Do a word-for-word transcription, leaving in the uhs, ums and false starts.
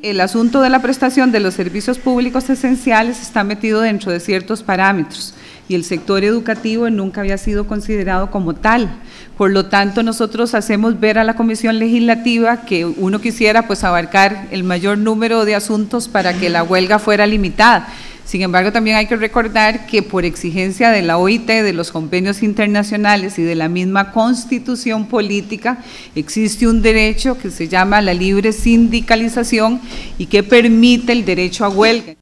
el asunto de la prestación de los servicios públicos esenciales está metido dentro de ciertos parámetros y el sector educativo nunca había sido considerado como tal. Por lo tanto, nosotros hacemos ver a la Comisión Legislativa que uno quisiera pues abarcar el mayor número de asuntos para que la huelga fuera limitada. Sin embargo, también hay que recordar que por exigencia de la O I T, de los convenios internacionales y de la misma Constitución política, existe un derecho que se llama la libre sindicalización y que permite el derecho a huelga.